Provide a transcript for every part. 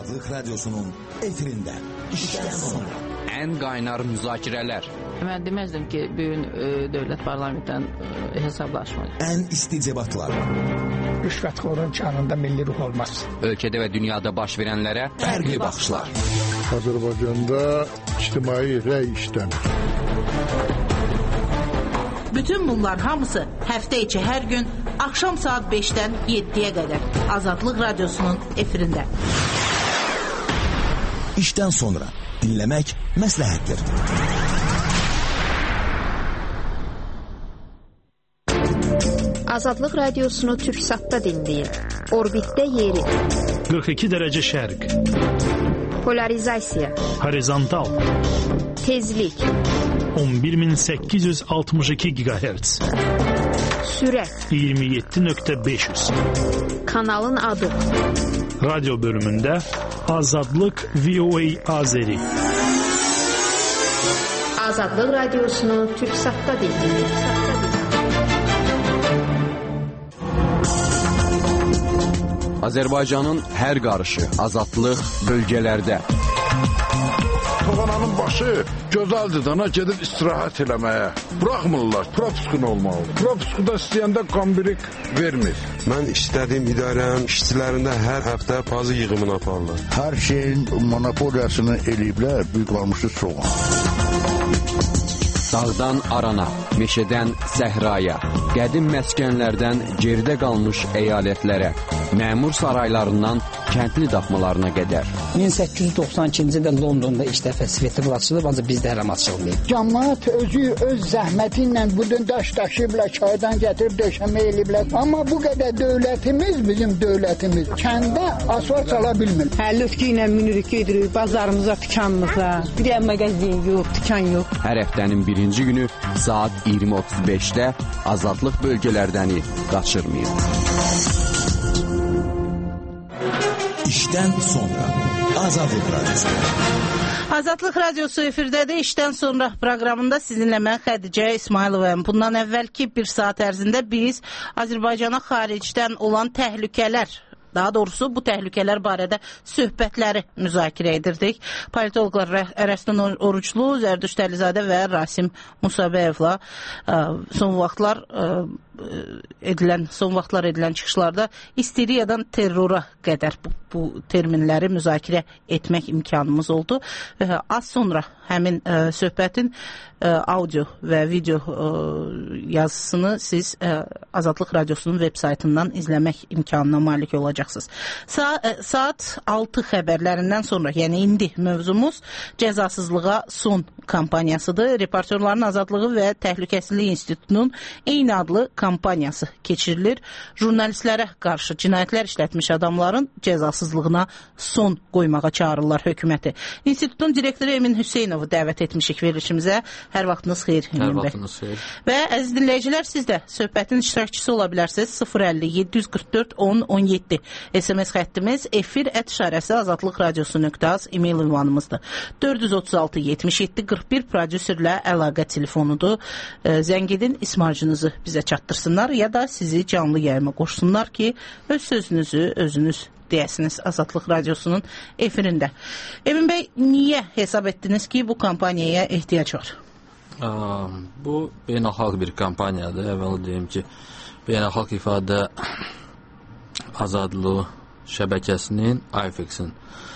Azadlık Radyosu'nun efirinde işten sonra. En qaynar müzakirələr. Mən deməzdim ki, bugün dövlət parlamentdən hesablaşmaq. En isticebatlar. Rüşvətxorun canında milli ruh olmaz. Ölkədə və dünyada baş verənlərə Fərqli baxışlar. Azərbaycanda ictimai rəy işlənir. Bütün bunlar hamısı həftə içi hər gün axşam saat 5-dən 7-yə qədər Azadlıq Radyosu'nun efirində. İşten sonra dinlemek məsləhətdir. Azadlıq Radiosunu Türksat'ta dinleyin. Orbitdə yeri. 42 dərəcə şərq. Polarizasiya. Horizontal. Tezlik. 11862 GHz. Sürət. 27.500. Kanalın adı. Radyo bölümündə Azadlıq VOA Azeri. Azadlıq Radiosunu Türksat'ta dinleyin. Azərbaycanın hər qarışı, azadlıq bölgələrdə. Toğananın başı gözəldir dana gedib istirahət eləməyə. Bıraxmırlar, propiskun olmalı. Propiskuda istəyəndə qambirik vermir. Mən istədiyim idarənin işçilərində hər həftə pazı yığımını aparırlar. Hər şeyin monopoliyasını eləyiblər, büyük qalmışdı soğan. Dağdan arana, meşədən səhraya, qədim məskənlərdən geridə qalmış əyalətlərə, məmur saraylarından kəndli daxmalarına qədər. 1892-ci ildə Londonda ilk dəfə svetofor açılıb, ancaq bizdə hələm açılmayıb. Cəmaət özü öz zəhməti ilə budun daş daşıyıblar, çaydan gətirib döşəmə eləyiblər. Amma bu qədər dövlətimiz, bizim dövlətimiz kəndə asfalt çala bilmir. Lütki ilə minirik gedirik, bazarımıza, dükanımıza. Bir də mağazin yox, dükan yox. Hər həftənin birinci günü saat 20:35-də Azadlıq bölgələrdəni qaçırmayın. İşten sonra Azadlıq Radyosu. Azadlıq Radyosu efirdədir. İşdən sonra proqramında sizinlə mən Xədicə İsmayılovayım. Bundan əvvəlki bir saat ərzində biz Azərbaycana xaricdən olan təhlükələr, daha doğrusu bu təhlükələr barədə söhbətləri müzakirə edirdik. Politologlar Ərəstan Oruclu, Zərdüşt Əlizadə və Rasim Musabəyevlə son vaxtlar edilən çıxışlarda isteriyadan terrora qədər bu terminləri müzakirə etmək imkanımız oldu. Az sonra həmin söhbətin audio və video yazısını siz Azadlıq Radyosu'nun web saytından izləmək imkanına malik olacaqsınız. Saat 6 xəbərlərindən sonra, yəni indi mövzumuz cəzasızlığa son kampaniyasıdır. Reportyorların Azadlığı və Təhlükəsizlik İnstitutunun eyni adlı kampaniyası keçirilir. Jurnalistlərə qarşı cinayətlər işlətmiş adamların cəzasızlığına son qoymağa çağırırlar hökuməti. İnstitutun direktoru Emin Hüseynovu dəvət etmişik verilişimizə. Hər vaxtınız xeyir. Hər vaxtınız xeyir. Və əziz dinləyicilər, siz də söhbətin iştirakçısı ola bilərsiniz. 050-744-10-17 SMS xəttimiz, efir@azadlıq radiosu.az e-mail ünvanımızdır. 436-77-41 prodüserlə əlaqə telefonudur. Zəng edin, ismarcınızı bizə çatdırsınlar ya da sizi canlı yayıma qoşsunlar ki, öz sözünüzü özünüz deyəsiniz Azadlıq Radyosu'nun efirində. Emin bəy, niyə hesab etdiniz ki, bu kampaniyaya ehtiyac var? Bu beynəlxalq bir kampaniyadır. Əvvəla deyim ki, beynəlxalq ifadə azadlığı şəbəkəsinin, IFEX-in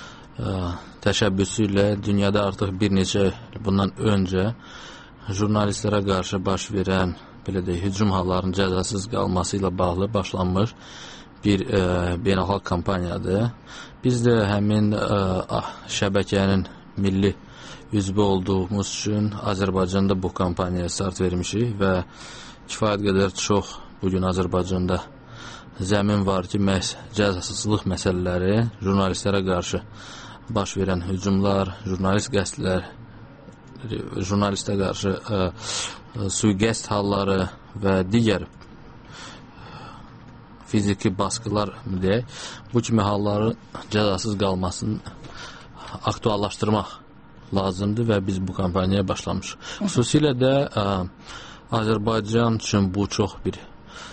təşəbbüsü ilə dünyada artıq bir neçə bundan öncə jurnalistlərə qarşı baş verən belə deyək, hücum hallarının cəzasız qalması ilə bağlı başlanmış bir beynəlxalq kampaniyadır. Biz də həmin şəbəkənin milli üzvü olduğumuz üçün Azərbaycanda bu kampaniyaya start vermişik və kifayət qədər çox bugün Azərbaycanda zəmin var ki, məhz cəzasızlıq məsələləri, jurnalistlərə qarşı baş verən hücumlar, jurnalist qəsdlər, jurnalistə qarşı sui-qəsd halları və digər fiziki baskılar deyək, bu kimi halların cəzasız qalmasını aktuallaşdırmaq lazımdır və biz bu kampaniyaya başlamışıq. Xüsusilə də Azərbaycan üçün bu çox bir,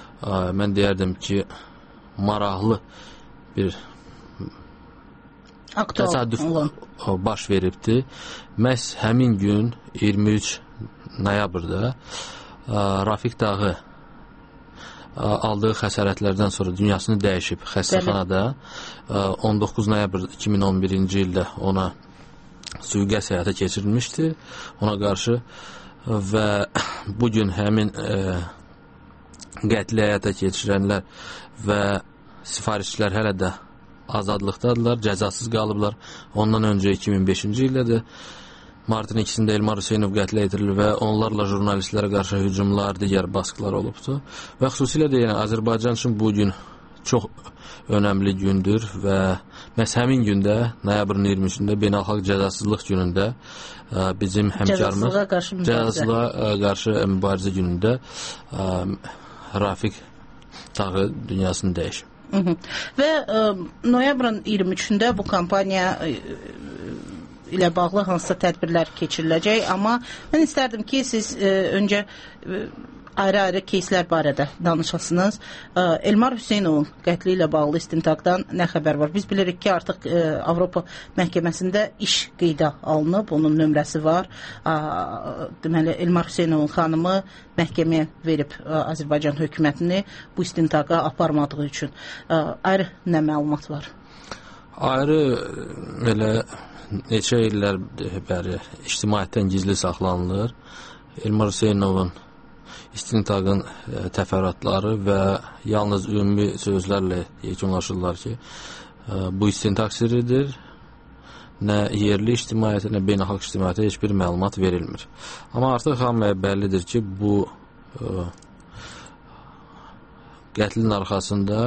mən deyərdim ki, maraqlı bir təsadüf baş veribdi. Məhz həmin gün 23 noyabrda Rafiq Dağı aldığı xəsarətlərdən sonra dünyasını dəyişib xəstəxanada. 19 noyabr 2011-ci ildə ona sui-qəsd həyata keçirilmişdi ona qarşı və bugün həmin qətli həyata keçirənlər və sifarişçilər hələ də azadlıqdadırlar, cəzasız qalıblar. Ondan öncə 2005-ci ildə də martın 2-sində Elmar Hüseynov qətlə yetirilib və onlarla jurnalistlərə qarşı hücumlar, digər baskılar olubdu. Və xüsusilə də Azərbaycan üçün bu gün çox önəmli gündür və məhz həmin gündə, noyabrın 23-də beynəlxalq cəzasızlıq günündə bizim həmkarımız cəzasızlığa qarşı mübarizə günündə Rafiq Dağı dünyasını dəyişib. Və noyabrın 23-də bu kampaniya ilə bağlı hansısa tədbirlər keçiriləcək, amma mən istərdim ki, siz öncə ayrı-ayrı keyslər barədə danışasınız. Elmar Hüseynovun qətli ilə bağlı istintaqdan nə xəbər var? Biz bilirik ki, artıq Avropa məhkəməsində iş qeydə alınıb, onun nömrəsi var. Deməli, Elmar Hüseynovun xanımı məhkəməyə verib Azərbaycan hökumətini bu istintaqa aparmadığı üçün. Ayrı nə məlumat var? Ayrı elə neçə illər bəri ictimaiyyətdən gizli saxlanılır. Elmar Hüseynovun istintaqın təfərrüatları və yalnız ümumi sözlərlə yekunlaşırlar ki, bu istintaq sirridir. Nə yerli ictimaiyyətə, nə beynəlxalq ictimaiyyətə heç bir məlumat verilmir. Amma artıq hamıya bəllidir ki, bu qətlin arxasında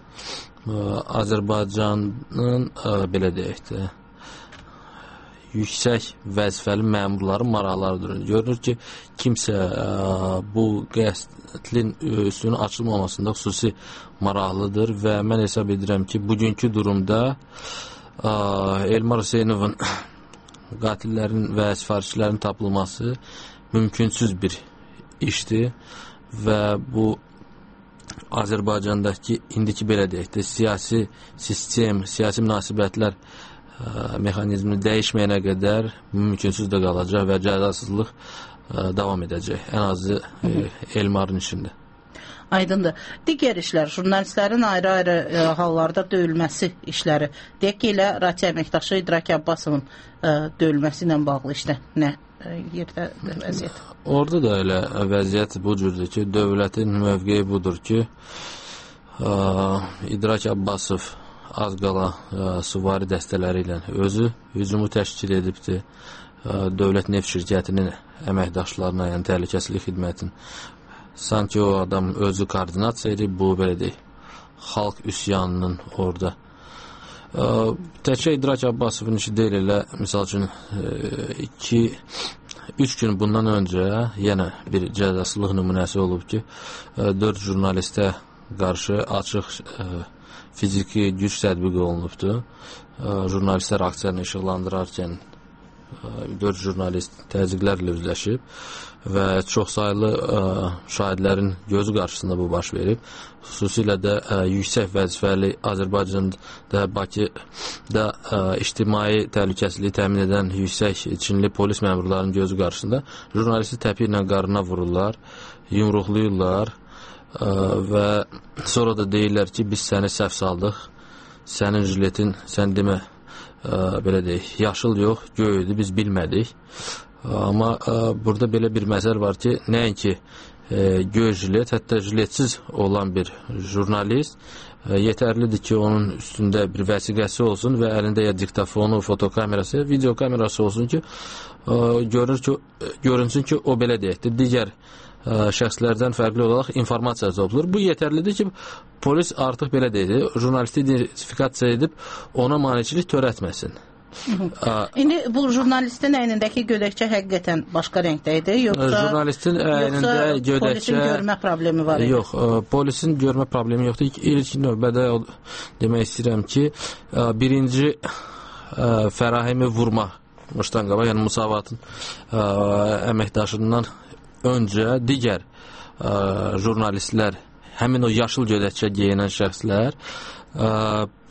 Azərbaycanın belə deyək də yüksək vəzifəli məmurların maraqlarıdır. Görünür ki, kimsə bu qətlin üstünün açılmamasında xüsusi maraqlıdır və mən hesab edirəm ki, bugünkü durumda Elmar Hüseynovun qatillərin və sifarişçilərin tapılması mümkünsüz bir işdir və bu Azərbaycandakı indiki belə deyək də siyasi sistem, siyasi münasibətlər mexanizmi dəyişməyənə qədər mümkünsüz də qalacaq və cəzasızlıq davam edəcək. Ən azı Elmarın işində. Aydındır. Digər işlər, jurnalistlərin ayrı-ayrı hallarda döyülməsi işləri. Deyək ki, elə radio əməkdaşı İdrak Abbasovun döyülməsi ilə bağlı işdə nə yerdə vəziyyət? Orada da elə vəziyyət bu cürdür ki, dövlətin mövqeyi budur ki, İdrak Abbasov az qala süvari dəstələri ilə özü hücumu təşkil edibdir. Dövlət neft şirkətinin əməkdaşlarına, yəni təhlükəsizlik xidmətin. Sanki o adam özü koordinasiya edib, bu belə deyək, xalq üsyanının orada. Təkcə İdrak Abbasovun işi deyil elə, misal üçün 2-3 gün bundan öncə yenə bir cəzasızlıq nümunəsi olub ki, 4 jurnalistə qarşı açıq fiziki güc tətbiq olunubdur. Jurnalistlər aksiyanı işıqlandırarkən 4 jurnalist təzyiqlərlə üzləşib və çoxsaylı şahidlərin gözü qarşısında bu baş verib. Xüsusilə də yüksək vəzifəli Azərbaycanda, Bakıda ictimai təhlükəsizliyi təmin edən yüksək Çinli polis məmurlarının gözü qarşısında jurnalisti təpi ilə qarına vururlar, yumruqlayırlar və sonra da deyirlər ki, biz səni səhv saldıq, sənin jiletin, sən demə, belə deyək, yaşıl yox, göy idi, biz bilmədik. Amma burada belə bir məsəl var ki, nəinki göy jilet, hətta jiletsiz olan bir jurnalist yetərlidir ki, onun üstündə bir vəsiqəsi olsun və əlində ya diktafonu, fotokamerası, video kamerası olsun ki, görünsün ki, o belə deyəkdir. Digər şəxslərdən fərqli olaraq informasiya toplanır. Bu yetərlidir ki, polis artıq belə deyir, jurnalisti identifikasiya edib ona maneçilik törətməsin. İndi bu jurnalistin əynindəki gödəkçə həqiqətən başqa rəngdə idi, yoxsa polisin görmə problemi var idi? Yox, polisin görmə problemi yoxdur. İlk növbədə demək istəyirəm ki, birinci Fərahimi vurmamışdan qabaq, yəni Musavatın əməkdaşından öncə digər jurnalistlər, həmin o yaşıl gödəkçə geyinən şəxslər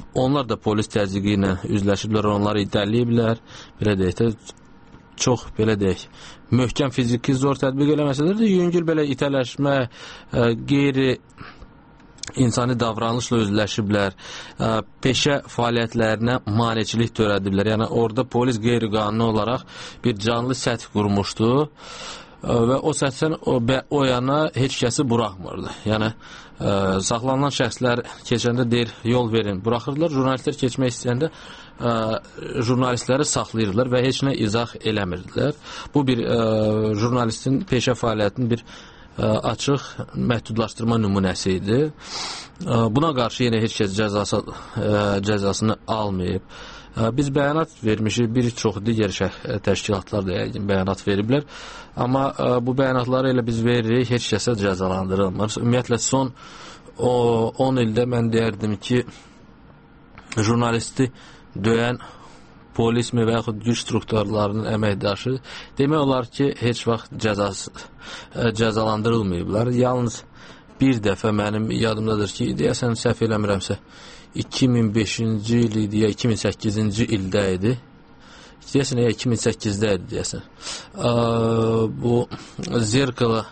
onlar da polis təzyiqi ilə üzləşiblər, onları itələyiblər. Belə deyək də, çox belə deyək, möhkəm fiziki zor tətbiq eləməsələr də, yüngül belə itələşmə, qeyri insani davranışla üzləşiblər, peşə fəaliyyətlərinə maneçilik törədiblər. Yəni, orada polis qeyri-qanuni olaraq bir canlı səth qurmuşdu və o səthdən o yana heç kəsi buraxmırdı. Yəni, saxlanılan şəxslər keçəndə deyir, yol verin, buraxırdılar. Jurnalistlər keçmək istəyəndə jurnalistləri saxlayırdılar və heç nə izah eləmirdilər. Bu bir jurnalistin peşə fəaliyyətinin bir açıq məhdudlaşdırma nümunəsi idi. Buna qarşı yenə heç kəs cəzasını almayıb. Biz bəyanat vermişik, bir çox digər təşkilatlar da bəyanat veriblər. Amma bu bəyanatları elə biz veririk, heç kəsə cəzalandırılmır. Ümumiyyətlə, son 10 ildə mən deyərdim ki, jurnalisti döyən polis mi və yaxud güc strukturlarının əməkdaşı demək olar ki, heç vaxt cəzalandırılmayıblar. Yalnız bir dəfə mənim yadımdadır ki, deyəsən səhv eləmirəmsə 2005-ci il idi ya 2008-ci ildə idi. Deyəsən 2008-də idi deyəsən. Bu Zerkala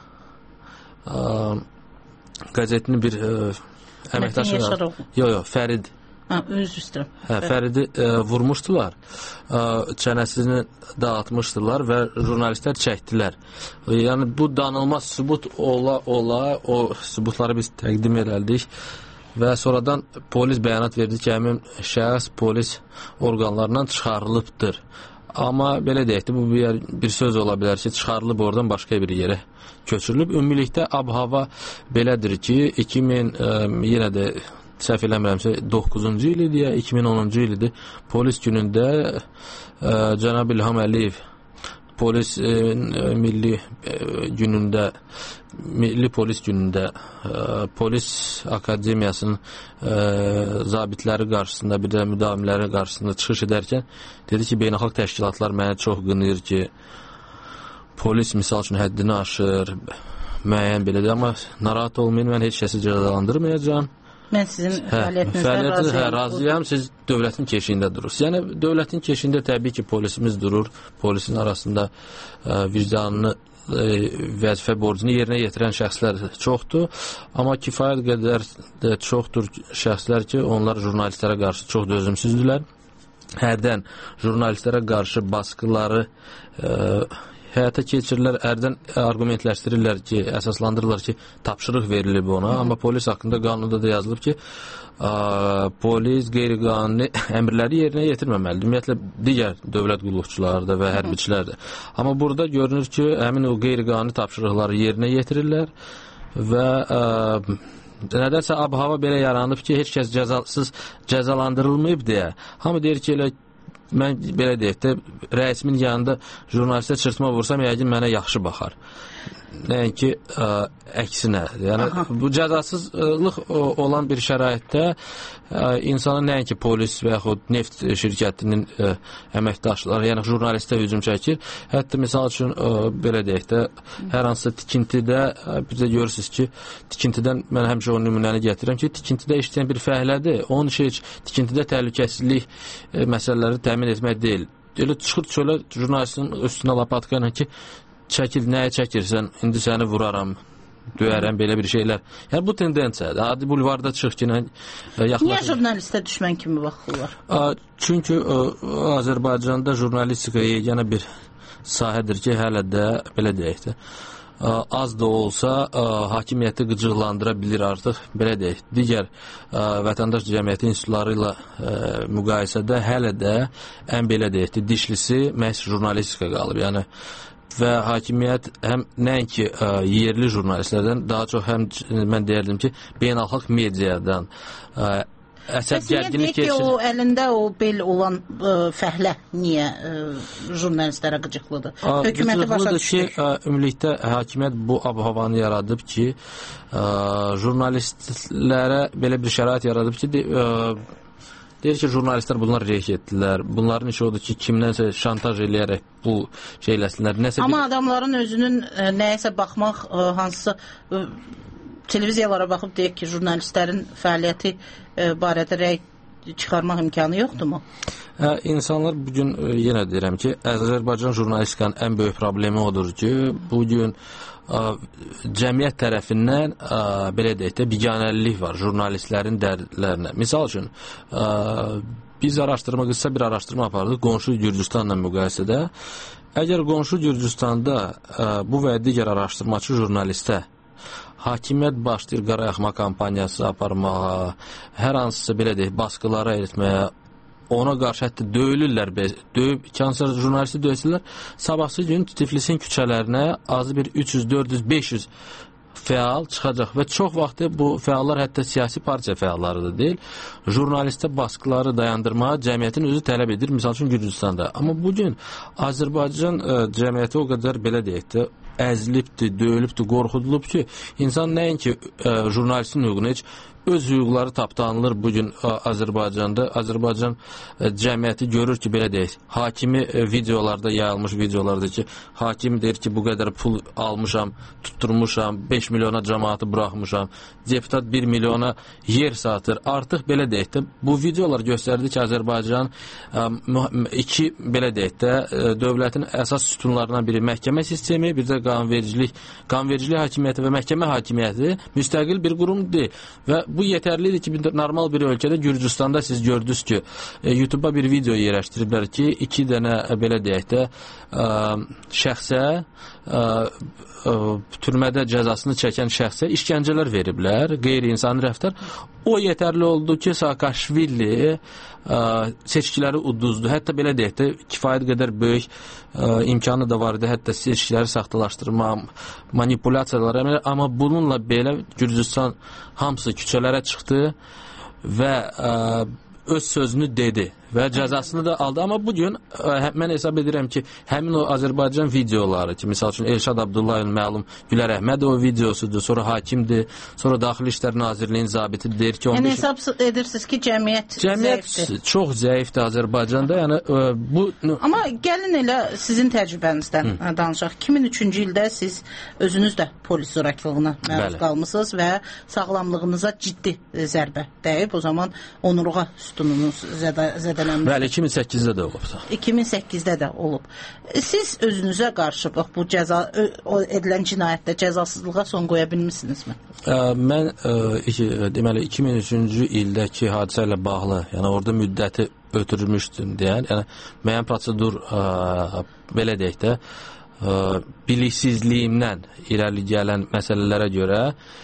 qəzetinin bir əməkdaşı var. Yox, Fərid. Fəridi vurmuşdular, çənəsini dağıtmışdılar və jurnalistlər çəkdilər. Yəni, bu danılmaz sübut ola o sübutları biz təqdim edildik və sonradan polis bəyanat verdi ki, həmin şəxs polis orqanlarından çıxarılıbdır. Amma belə deyək, bu bir söz ola bilər ki, çıxarılıb oradan başqa bir yerə köçürülüb. Ümumilikdə ab-hava belədir ki, yenə də səhv eləmirəmsə 9-cu il idi ya 2010-cu il idi. Polis günündə cənab İlham Əliyev milli polis günündə polis akademiyasının zabitləri qarşısında, bir də müdavimləri qarşısında çıxış edərkən dedi ki, beynəlxalq təşkilatlar mənə çox qınayır ki, polis misal üçün həddini aşır, müəyyən belədir, amma narahat olmayın, mən heç kəsi cəzalandırmayacağam. Mən sizin fəaliyyətinizdən razıyam, siz dövlətin keşiyində durursunuz. Yəni, dövlətin keşiyində təbii ki, polisimiz durur, polisin arasında vicdanını, vəzifə borcunu yerinə yetirən şəxslər çoxdur, amma kifayət qədər də çoxdur şəxslər ki, onlar jurnalistlərə qarşı çox dözümsüzdürlər. Hərdən jurnalistlərə qarşı baskıları həyata keçirirlər, hərdən argumentləşdirirlər ki, əsaslandırırlar ki, tapşırıq verilib ona, amma polis haqqında qanunda da yazılıb ki, polis qeyri-qanuni əmrləri yerinə yetirməməlidir. Ümumiyyətlə, digər dövlət qulluqçuları da və hərbiçilər də. Amma burada görünür ki, həmin o qeyri-qanuni tapşırıqları yerinə yetirirlər və nədənsə ab-hava belə yaranıb ki, heç kəs cəzalandırılmayıb deyə. Hamı deyir ki, elə mən belə deyək də, rəisimin yanında jurnalistə çırtma vursam, yəqin mənə yaxşı baxar. Nəinki əksinə. Yəni, bu cəzasızlıq olan bir şəraitdə insanın nəinki polis və yaxud neft şirkətinin əməkdaşları, yəni jurnalistə hücum çəkir. Hətta misal üçün, belə deyək də, hər hansısa tikintidə, bir də görürsünüz ki, tikintidən mən həmişə o nümunəni gətirirəm ki, tikintidə işləyən bir fəhlədir. Onun işi tikintidə təhlükəsizlik məsələləri təmin etmək deyil. Elə çıxır çölə jurnalistin üstünə lapatka ilə ki, çəkil, nəyə çəkirsən, indi səni vuraram, döyərəm, belə bir şeylər. Yəni, bu tendensiyadır. Adi bulvarda çıx ki, yaxlaşır. Niyə jurnalistə düşmən kimi baxırlar? Çünki Azərbaycanda jurnalistika yeganə bir sahədir ki, hələ də, belə deyək də, az da olsa hakimiyyəti qıcıqlandıra bilir artıq, belə deyək. Digər vətəndaş cəmiyyəti institutları ilə müqayisədə hələ də ən belə deyək, dişlisi məhz jurnalistika qalıb. Yəni, və hakimiyyət həm nəinki yerli jurnalistlərdən, daha çox həm mən deyərdim ki, beynəlxalq mediadan əsəb gərginlik keçir. O əlində o bel olan fəhlə niyə jurnalistlərə qıcıqlıdır? Hökuməti başa düşür. Ümumilikdə hakimiyyət bu ab-havanı yaradıb ki, jurnalistlərə belə bir şərait yaradıb ki, deyir ki, jurnalistlər bunlar reyh etdilər. Bunların işi odur ki, kimdənsə şantaj eləyərək bu şeyləsinlər. Amma adamların özünün nəyəsə baxmaq, hansısa televiziyalara baxıb deyək ki, jurnalistlərin fəaliyyəti barədə rəy çıxarmaq imkanı yoxdurmu? İnsanlar bugün yenə deyirəm ki, Azərbaycan jurnalistikanın ən böyük problemi odur ki, bugün cəmiyyət tərəfindən belə deyək də biganəlilik var jurnalistlərin dərdlərinə. Misal üçün, biz qısa bir araşdırma apardıq qonşu Gürcüstanla müqayisədə. Əgər qonşu Gürcüstanda bu və digər araşdırmacı jurnalistə hakimiyyət başlayır qarayaxma kampaniyası aparmağa, hər hansısa belə deyək, baskılara etməyə, ona qarşı hətta döyülürlər, iki hansısa jurnalisti döysünlər, sabahsı gün Tiflisin küçələrinə azı bir 300, 400, 500 fəal çıxacaq və çox vaxtı bu fəallar hətta siyasi partiya fəalları da deyil, jurnalistə baskıları dayandırmağa cəmiyyətin özü tələb edir, misal üçün Gürcüstanda. Amma bugün Azərbaycan cəmiyyəti o qədər belə deyək də, əzilibdir, döyülübdür, qorxudulub ki, insan nəinki jurnalistin hüququnu, heç öz hüquqları tapdanılır bugün Azərbaycanda. Azərbaycan cəmiyyəti görür ki, belə deyək, hakimi videolarda, yayılmış videolarda ki, hakim deyir ki, bu qədər pul almışam, tutturmuşam, 5 milyona cəmaatı buraxmışam, deputat 1 milyona yer satır. Artıq belə deyək də, bu videolar göstərdi ki, Azərbaycan iki, belə deyək də, dövlətin əsas sütunlarından biri məhkəmə sistemi, bir də qanunvericilik hakimiyyəti və məhkəmə hakimiyyəti müstəqil bir qurumdur və bu yetərlidir ki, normal bir ölkədə Gürcüstanda siz gördünüz ki, YouTube-a bir video yerləşdiriblər ki, 2 dənə belə deyək də şəxsə türmədə cəzasını çəkən şəxsə işgəncələr veriblər, qeyri-insani rəftar. O yetərli oldu ki, Saakashvili seçkiləri uduzdu. Hətta belə deyək də, kifayət qədər böyük imkanı da var idi, hətta seçkiləri saxtalaşdırma, manipulyasiyalar, amma bununla belə Gürcüstan hamısı küçələrə çıxdı və öz sözünü dedi və cəzasını da aldı. Amma bugün mən hesab edirəm ki, həmin o Azərbaycan videoları ki, misal üçün Elşad Abdullayevin məlum Gülər Əhmədov videosudur, sonra hakimdir, sonra Daxili İşlər Nazirliyinin zabiti deyir ki... Yəni hesab edirsiniz ki, cəmiyyət zəifdir. Çox zəifdir Azərbaycanda. Yəni, bu... Amma gəlin elə sizin təcrübənizdən danışaq. 2003-cü ildə siz özünüz də polis zorakılığına məruz qalmısınız və sağlamlığınıza ciddi zərbə dəyib. O zaman onurğa sütununuz zədələnmişdir. Bəli, 2008-də də olub. 2008-də də olub. Siz özünüzə qarşı bu edilən cinayətdə cəzasızlığa son qoya bilmisinizmi? Mən deməli 2003-cü ildəki hadisə ilə bağlı, yəni orada müddəti ötürmüşdüm deyən, yəni müəyyən prosedur belə deyək də biliksizliyimdən irəli gələn məsələlərə görə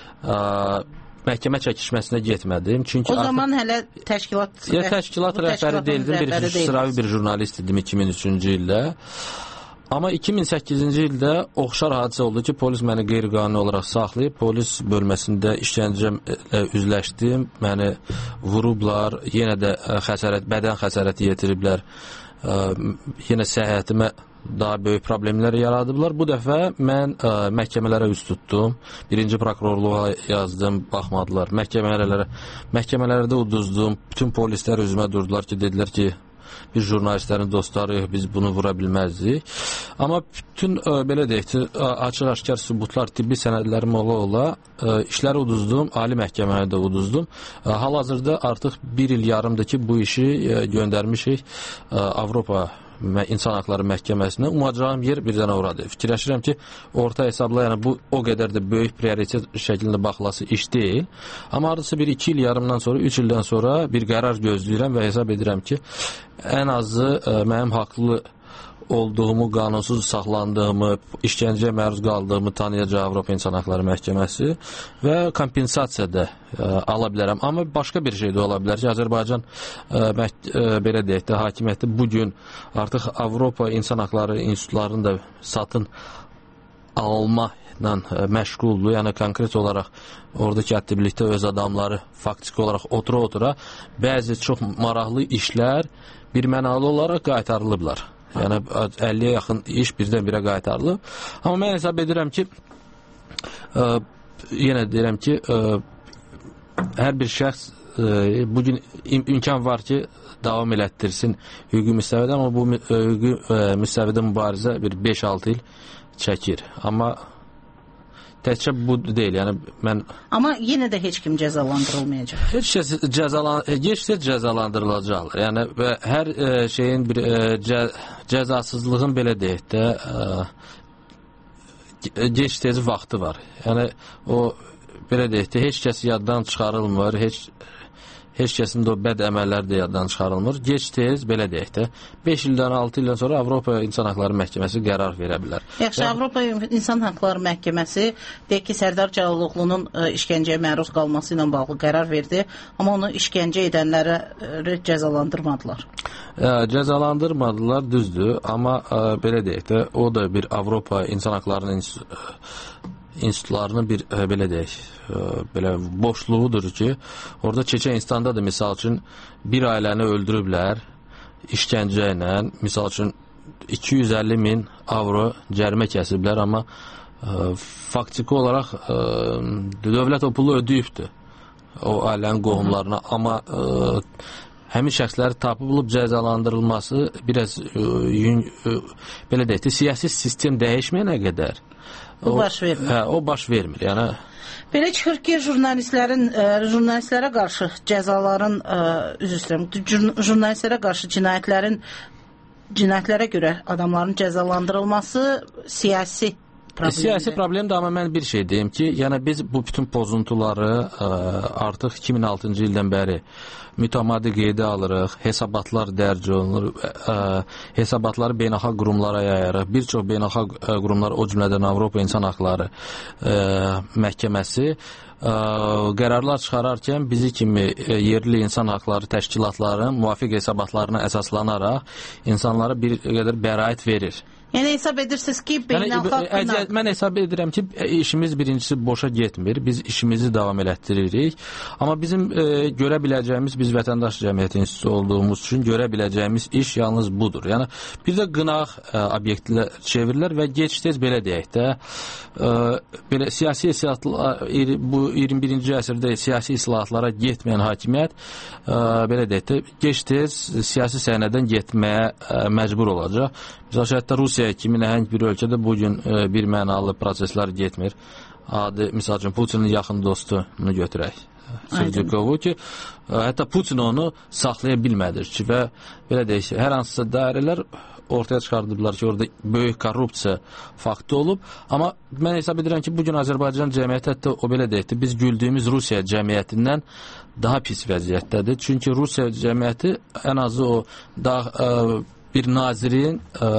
məhkəmə çəkişməsinə getmədim. Çünki o zaman hələ təşkilat rəhbəri deyildim, sıravi bir jurnalist idim 2003-cü ildə. Amma 2008-ci ildə oxşar hadisə oldu ki, polis məni qeyri-qanuni olaraq saxlayıb, polis bölməsində işgəncəmlə üzləşdim, məni vurublar, yenə də bədən xəsarəti yetiriblər, yenə səhhətimə daha böyük problemlər yaradıblar. Bu dəfə mən məhkəmələrə üst tutdum. Birinci prokurorluğa yazdım, baxmadılar. Məhkəmələrdə uduzdum. Bütün polislər üzümə durdular ki, dedilər ki, biz jurnalistlərin dostlarıyıq, biz bunu vura bilməzdik. Amma bütün belə deyək, açıq-aşkar sübutlar, tibbi sənədlərim ola işləri uduzdum, ali məhkəməyə də uduzdum. Hal-hazırda artıq 1 il yarımdır ki, bu işi göndərmişik Avropa İnsan Haqları Məhkəməsinə. Umacağım yer bir dənə oradır. Fikirləşirəm ki, orta hesabla, yəni bu o qədər də böyük prioritet şəklində baxılası iş deyil. Amma hardasa bir 2 il yarımdan sonra, 3 ildən sonra bir qərar gözləyirəm və hesab edirəm ki, ən azı mənim haqlı olduğumu, qanunsuz saxlandığımı, işgəncəyə məruz qaldığımı tanıyacaq Avropa İnsan Haqları Məhkəməsi və kompensasiya da ala bilərəm. Amma başqa bir şey də ola bilər ki, Azərbaycan belə deyək də hakimiyyəti bugün artıq Avropa İnsan Haqları institutlarını da satın almaqla məşğuldur. Yəni konkret olaraq oradakı aktivlikdə öz adamları faktiki olaraq otura-otura bəzi çox maraqlı işlər bir mənalı olaraq qaytarılıblar. Yəni 50-yə yaxın iş birdən-birə qaytarılıb. Amma mən hesab edirəm ki, yenə deyirəm ki, hər bir şəxs bugün imkan var ki, davam elətdirsin hüquqi müstəvidə, amma bu hüquqi müstəvidə mübarizə bir 5-6 il çəkir. Amma təkcə bu deyil. Yəni mən Amma yenə də heç kim cəzalandırılmayacaq. Heç kəs cəzalandırılacaq. Yəni və hər şeyin bir cəzasızlığın belə deyək də gec-tez vaxtı var. Yəni o belə deyək də heç kəs yaddan çıxarılmır, heç kəsin də o bəd əməlləri də yaddan çıxarılmır. Gec-tez belə deyək də 5 ildən 6 ildən sonra Avropa İnsan Haqları Məhkəməsi qərar verə bilər. Yaxşı, Avropa İnsan Haqları Məhkəməsi deyək ki, Sərdar Cəlaloğlu'nun işgəncəyə məruz qalması ilə bağlı qərar verdi, amma onu işgəncə edənləri cəzalandırmadılar. Cəzalandırmadılar, düzdür, amma belə deyək də o da bir Avropa İnsan Haqları institutlarının bir belə deyək, belə boşluğudur ki, orada keçən instandə da misal üçün bir ailəni öldürüblər işgəncə ilə, misal üçün 250.000 avro cərimə kəsiblər, amma faktiki olaraq dövlət o pulu ödəyibdir o ailənin qohumlarına, amma həmin şəxsləri tapılıb cəzalandırılması biraz belə deyək, siyasi sistem dəyişməyənə qədər o baş vermir. O baş vermir. Yəni belə çıxır ki, jurnalistlərə qarşı cəzaların jurnalistlərə qarşı cinayətlərə görə adamların cəzalandırılması siyasi problemdir. Siyasi problemdir, amma mən bir şey deyim ki, yəni biz bu bütün pozuntuları artıq 2006-cı ildən bəri mütəmadi qeydə alırıq, hesabatlar dərc olunur, hesabatları beynəlxalq qurumlara yayarıq. Bir çox beynəlxalq qurumlar, o cümlədən Avropa İnsan Haqları Məhkəməsi qərarlar çıxararkən bizi kimi yerli insan haqları təşkilatlarının müvafiq hesabatlarına əsaslanaraq insanlara bir qədər bəraət verir. Yəni hesab edirsiniz ki, beynəlxalq mən hesab edirəm ki, işimiz birincisi boşa getmir. Biz işimizi davam elətdiririk. Amma bizim görə biləcəyimiz, biz vətəndaş cəmiyyəti institutu olduğumuz üçün görə biləcəyimiz iş yalnız budur. Yəni bir də qınaq obyektlər çevirilər və gec-tez belə deyək də belə siyasi islahatlar, bu 21-ci əsrdə siyasi islahatlara getməyən hakimiyyət belə deyək də gec-tez siyasi səhnədən getməyə məcbur olacaq. Məsələn, hətta Rusiya kimi nəhəng bir ölkədə bugün bir mənalı proseslər getmir. Adi, misal üçün, Putinin yaxın dostunu götürək. Sırcıkovu ki, hətta Putin onu saxlaya bilmədir ki, və belə deyək, hər hansısa dairələr ortaya çıxardıblar ki, orada böyük korrupsiya faktı olub. Amma mən hesab edirəm ki, bugün Azərbaycan cəmiyyəti, hətta o belə deyək, biz güldüyümüz Rusiya cəmiyyətindən daha pis vəziyyətdədir. Çünki Rusiya cəmiyyəti ən azı o daha bir nazirin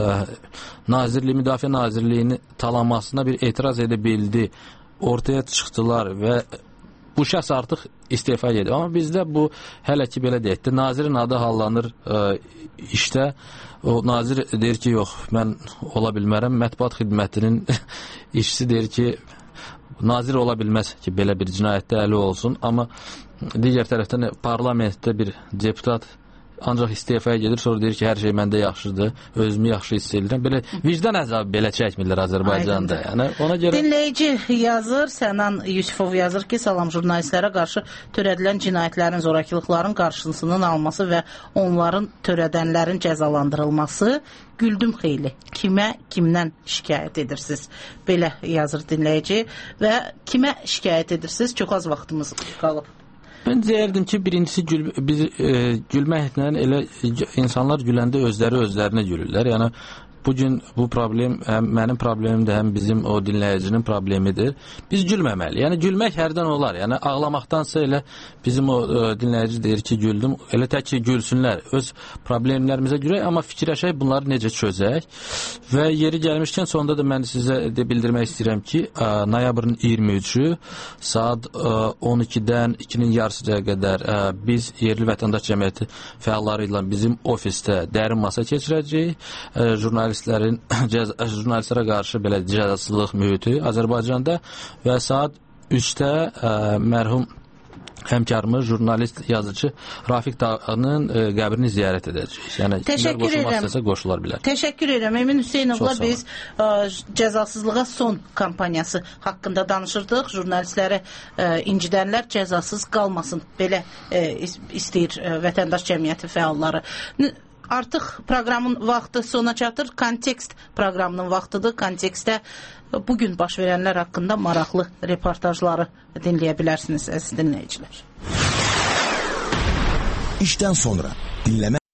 Müdafiə Nazirliyini talanmasına bir etiraz edə bildi. Ortaya çıxdılar və bu şəxs artıq istefa edir. Amma bizdə bu hələ ki belə deyək də, nazirin adı hallanır işdə. O nazir deyir ki, yox, mən ola bilmərəm. Mətbuat xidmətinin işçisi deyir ki, nazir ola bilməz ki, belə bir cinayətdə əli olsun. Amma digər tərəfdən parlamentdə bir deputat ancaq istifaya gedir, sonra deyir ki, hər şey məndə yaxşıdır, özümü yaxşı hiss edirəm. Belə vicdan əzabı belə çəkmirlər Azərbaycanda. Yəni ona görə dinləyici yazır, Sənan Yusifov yazır ki, salam, jurnalistlərə qarşı törədilən cinayətlərin, zorakılıqların qarşısının alınması və onların törədənlərin cəzalandırılması güldüm xeyli. Kimdən şikayət edirsiniz? Belə yazır dinləyici və kimə şikayət edirsiniz? Çox az vaxtımız qalıb. Mən deyərdim ki, birincisi biz gülməklə elə insanlar güləndə özlərinə gülürlər. Yəni bugün bu problem həm mənim problemimdir, həm bizim o dinləyicinin problemidir. Biz gülməməli. Yəni gülmək hərdən olar. Yəni ağlamaqdansa elə bizim o dinləyici deyir ki, güldüm. Elə tək ki, gülsünlər. Öz problemlərimizə görə, amma fikirləşək bunları necə çözək. Və yeri gəlmişkən sonda da mən sizə bildirmək istəyirəm ki, noyabrın 23-ü saat 12-dən 2-nin yarısıya qədər biz yerli vətəndaş cəmiyyəti fəalları ilə bizim ofisdə dərin masa keçirəcəyik. Jurnalistlərə qarşı belə cəzasızlıq mühiti Azərbaycanda və saat 3-də mərhum həmkarımız, jurnalist, yazıcı Rafiq Dağının qəbrini ziyarət edəcəyik. Yəni, kimlər qoşulmaq istəsə qoşular bilər. Təşəkkür edirəm. Emin Hüseynovla biz cəzasızlığa son kampaniyası haqqında danışırdıq. Jurnalistləri incidənlər cəzasız qalmasın. Belə istəyir vətəndaş cəmiyyəti fəalları. Artıq proqramın vaxtı sona çatır. Kontekst proqramının vaxtıdır. Kontekstdə bugün baş verənlər haqqında maraqlı reportajları dinləyə bilərsiniz əziz dinləyicilər. İşdən sonra dinləmək